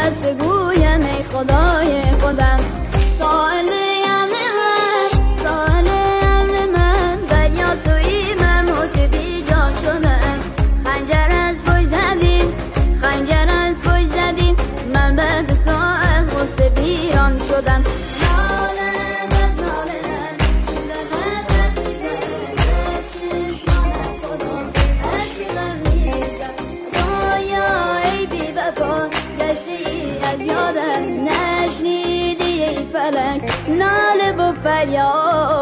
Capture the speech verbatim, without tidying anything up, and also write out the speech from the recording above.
کس بگویم ای خدای خودم. سائل امر من، سائل امر من، دریا توی من موج بیجا شدم. خنجر از پای زدیم، خنجر از پای زدیم، من بعد تو از غصه بیران شدم. نشنیدی ای فلک ناله و فریاد